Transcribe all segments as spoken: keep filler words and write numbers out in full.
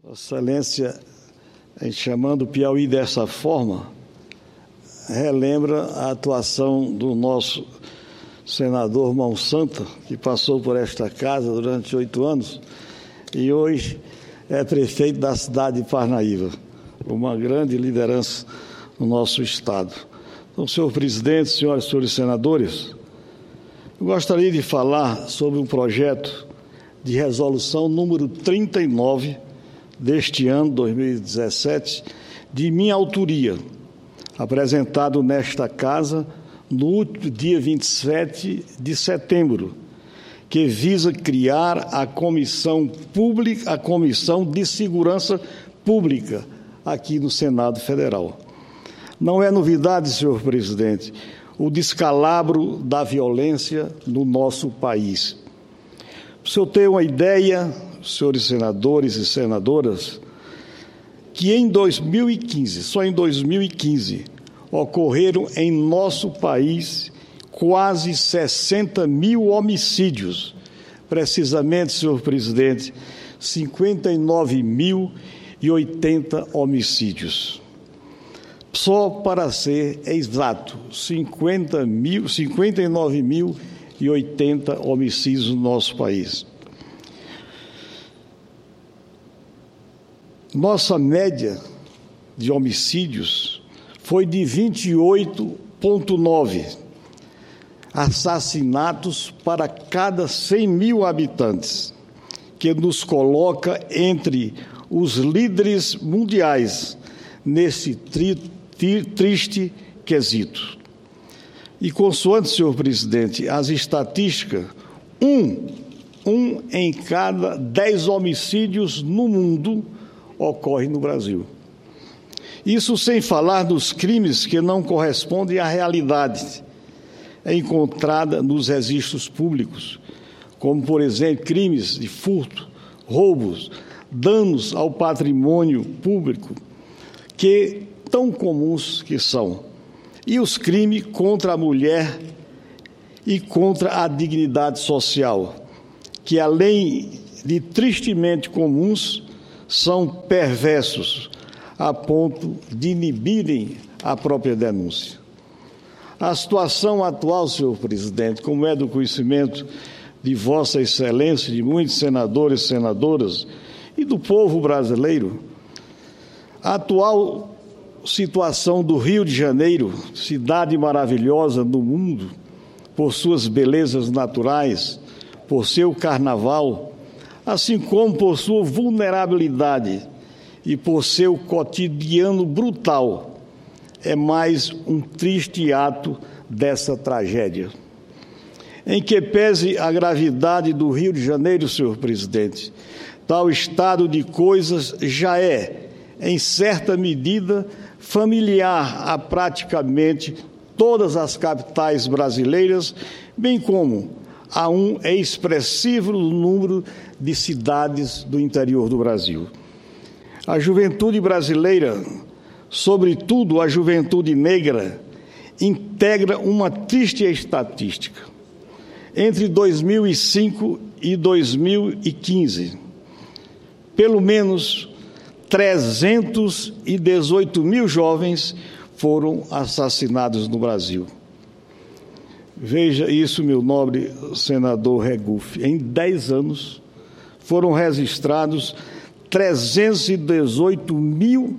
Vossa Excelência, em chamando o Piauí dessa forma, relembra a atuação do nosso senador Mão Santa, que passou por esta casa durante oito anos e hoje é prefeito da cidade de Parnaíba, uma grande liderança no nosso Estado. Então, senhor presidente, senhoras e senhores senadores, eu gostaria de falar sobre um projeto de resolução número trinta e nove deste ano, dois mil e dezessete, de minha autoria, apresentado nesta casa no dia vinte e sete de setembro, que visa criar a Comissão Pública, a Comissão de Segurança Pública aqui no Senado Federal. Não é novidade, senhor presidente, o descalabro da violência no nosso país. Para o senhor ter uma ideia, senhores senadores e senadoras, que em dois mil e quinze, só em dois mil e quinze, ocorreram em nosso país quase sessenta mil homicídios. Precisamente, senhor presidente, cinquenta e nove mil e oitenta homicídios. Só para ser exato, cinquenta mil, cinquenta e nove mil e oitenta homicídios no nosso país. Nossa média de homicídios foi de vinte e oito vírgula nove assassinatos para cada cem mil habitantes, que nos coloca entre os líderes mundiais nesse tri, tri, triste quesito. E consoante, senhor presidente, as estatísticas, um, um em cada dez homicídios no mundo ocorre no Brasil. Isso sem falar dos crimes que não correspondem à realidade encontrada nos registros públicos, como, por exemplo, crimes de furto, roubos, danos ao patrimônio público, que tão comuns que são, e os crimes contra a mulher e contra a dignidade social, que, além de tristemente comuns, são perversos, a ponto de inibirem a própria denúncia. A situação atual, senhor presidente, como é do conhecimento de Vossa Excelência, de muitos senadores e senadoras e do povo brasileiro, a atual situação do Rio de Janeiro, cidade maravilhosa no mundo, por suas belezas naturais, por seu carnaval, assim como por sua vulnerabilidade e por seu cotidiano brutal, é mais um triste ato dessa tragédia. Em que pese a gravidade do Rio de Janeiro, senhor presidente, tal estado de coisas já é, em certa medida, familiar a praticamente todas as capitais brasileiras, bem como a um expressivo número de cidades do interior do Brasil. A juventude brasileira, sobretudo a juventude negra, integra uma triste estatística. Entre dois mil e cinco e dois mil e quinze, pelo menos trezentos e dezoito mil jovens foram assassinados no Brasil. Veja isso, meu nobre senador Regufe. Em dez anos foram registrados trezentos e dezoito mil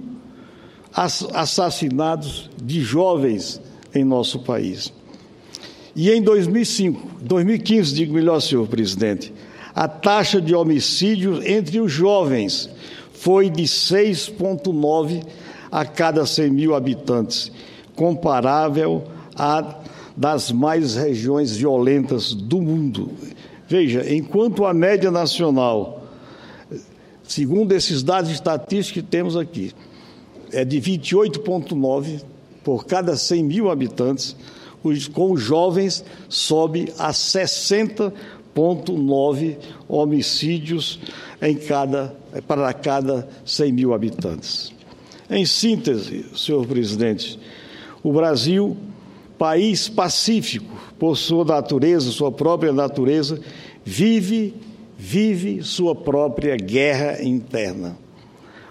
assassinatos de jovens em nosso país. E em dois mil e cinco, dois mil e quinze, digo melhor, senhor presidente, a taxa de homicídios entre os jovens foi de seis vírgula nove a cada cem mil habitantes, comparável à das mais regiões violentas do mundo. Veja, enquanto a média nacional, segundo esses dados estatísticos que temos aqui, é de vinte e oito vírgula nove por cada cem mil habitantes, com os jovens sobe a sessenta vírgula nove homicídios em cada, para cada cem mil habitantes. Em síntese, senhor presidente, o Brasil, país pacífico, por sua natureza, sua própria natureza, vive, vive sua própria guerra interna.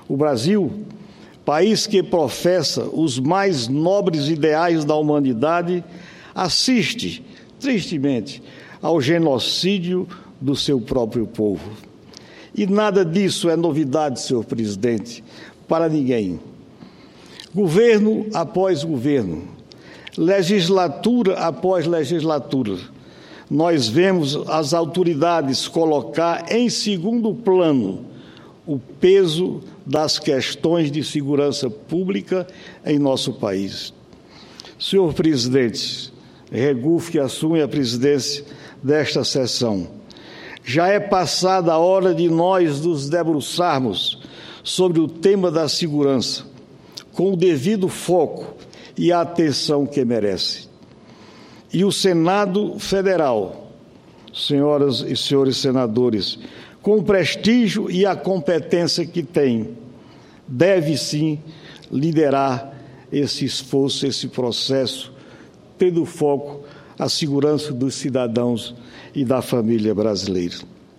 O Brasil, país que professa os mais nobres ideais da humanidade, assiste, tristemente, ao genocídio do seu próprio povo. E nada disso é novidade, senhor presidente, para ninguém. Governo após governo, legislatura após legislatura, nós vemos as autoridades colocar em segundo plano o peso das questões de segurança pública em nosso país. Senhor presidente, Regufe, que assume a presidência desta sessão, já é passada a hora de nós nos debruçarmos sobre o tema da segurança, com o devido foco e a atenção que merece. E o Senado Federal, senhoras e senhores senadores, com o prestígio e a competência que tem, deve sim liderar esse esforço, esse processo, tendo foco a segurança dos cidadãos e da família brasileira.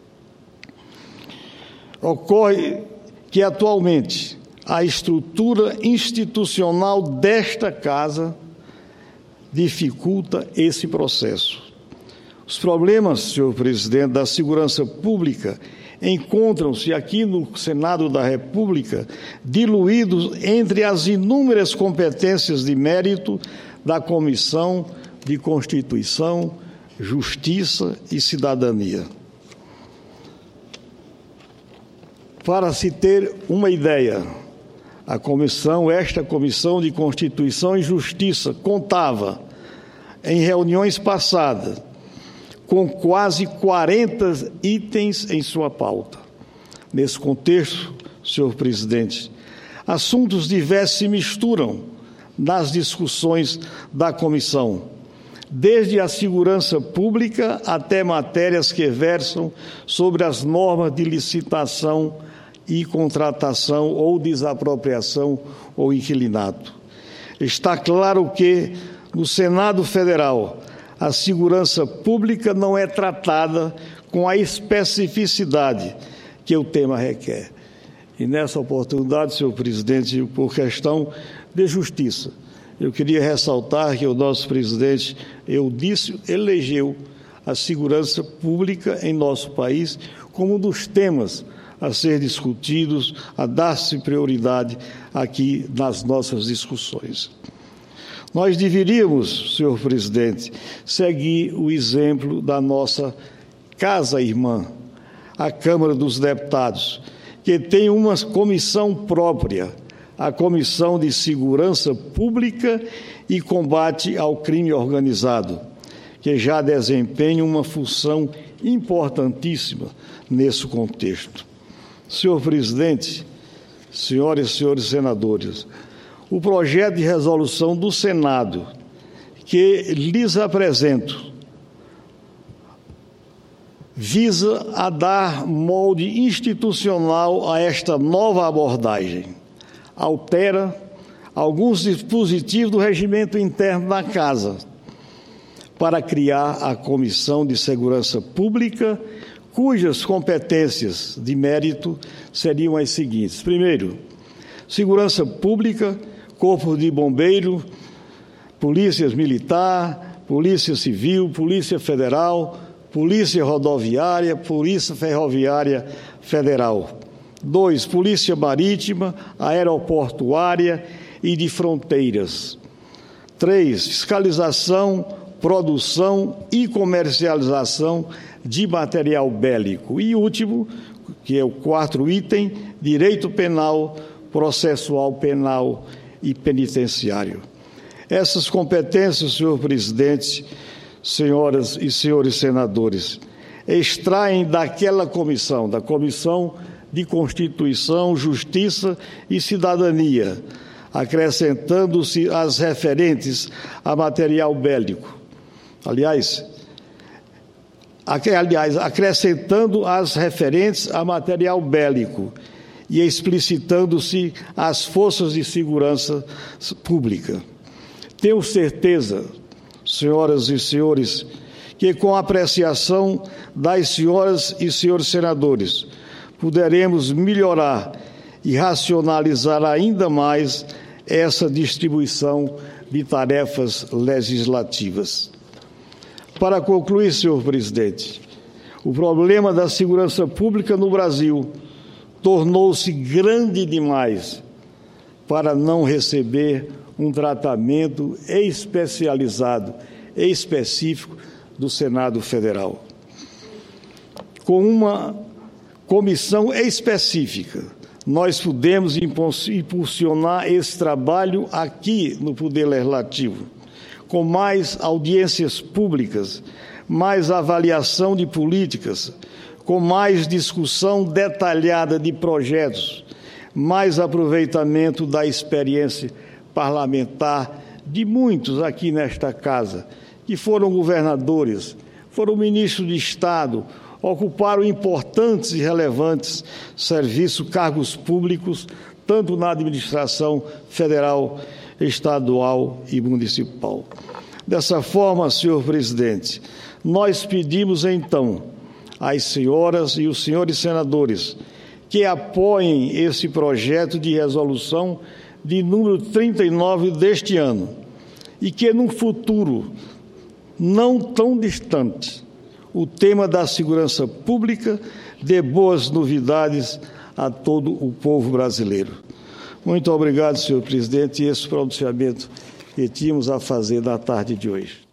Ocorre que, atualmente, a estrutura institucional desta Casa dificulta esse processo. Os problemas, senhor presidente, da segurança pública encontram-se aqui no Senado da República diluídos entre as inúmeras competências de mérito da Comissão de Constituição, Justiça e Cidadania. Para se ter uma ideia, a comissão, esta Comissão de Constituição e Justiça contava, em reuniões passadas, com quase quarenta itens em sua pauta. Nesse contexto, senhor presidente, assuntos diversos se misturam nas discussões da comissão, desde a segurança pública até matérias que versam sobre as normas de licitação e contratação ou desapropriação ou inquilinato. Está claro que, no Senado Federal, a segurança pública não é tratada com a especificidade que o tema requer. E nessa oportunidade, senhor presidente, por questão de justiça, eu queria ressaltar que o nosso presidente Eudício elegeu a segurança pública em nosso país como um dos temas a ser discutidos, a dar-se prioridade aqui nas nossas discussões. Nós deveríamos, senhor presidente, seguir o exemplo da nossa casa-irmã, a Câmara dos Deputados, que tem uma comissão própria, a Comissão de Segurança Pública e Combate ao Crime Organizado, que já desempenha uma função importantíssima nesse contexto. Senhor presidente, senhoras e senhores senadores, o projeto de resolução do Senado que lhes apresento visa a dar molde institucional a esta nova abordagem. Altera alguns dispositivos do regimento interno da Casa para criar a Comissão de Segurança Pública, cujas competências de mérito seriam as seguintes. Primeiro, segurança pública, Corpo de Bombeiro, Polícia Militar, Polícia Civil, Polícia Federal, Polícia Rodoviária, Polícia Ferroviária Federal. Dois, Polícia Marítima, Aeroportuária e de Fronteiras. Três, fiscalização, produção e comercialização de material bélico. E último, que é o quarto item, direito penal, processual penal e penitenciário. Essas competências, senhor presidente, senhoras e senhores senadores, extraem daquela comissão, da Comissão de Constituição, Justiça e Cidadania, acrescentando-se as referentes a material bélico. Aliás, aliás, acrescentando as referentes a material bélico e explicitando-se as forças de segurança pública. Tenho certeza, senhoras e senhores, que com a apreciação das senhoras e senhores senadores, poderemos melhorar e racionalizar ainda mais essa distribuição de tarefas legislativas. Para concluir, senhor presidente, o problema da segurança pública no Brasil tornou-se grande demais para não receber um tratamento especializado e específico do Senado Federal. Com uma comissão específica, nós pudemos impulsionar esse trabalho aqui no Poder Legislativo, com mais audiências públicas, mais avaliação de políticas, com mais discussão detalhada de projetos, mais aproveitamento da experiência parlamentar de muitos aqui nesta casa, que foram governadores, foram ministros de Estado, ocuparam importantes e relevantes serviços, cargos públicos, tanto na administração federal, estadual e municipal. Dessa forma, senhor presidente, nós pedimos, então, às senhoras e os senhores senadores que apoiem esse projeto de resolução de número trinta e nove deste ano e que, num futuro não tão distante, o tema da segurança pública dê boas novidades a todo o povo brasileiro. Muito obrigado, senhor presidente, e esse pronunciamento que tínhamos a fazer na tarde de hoje.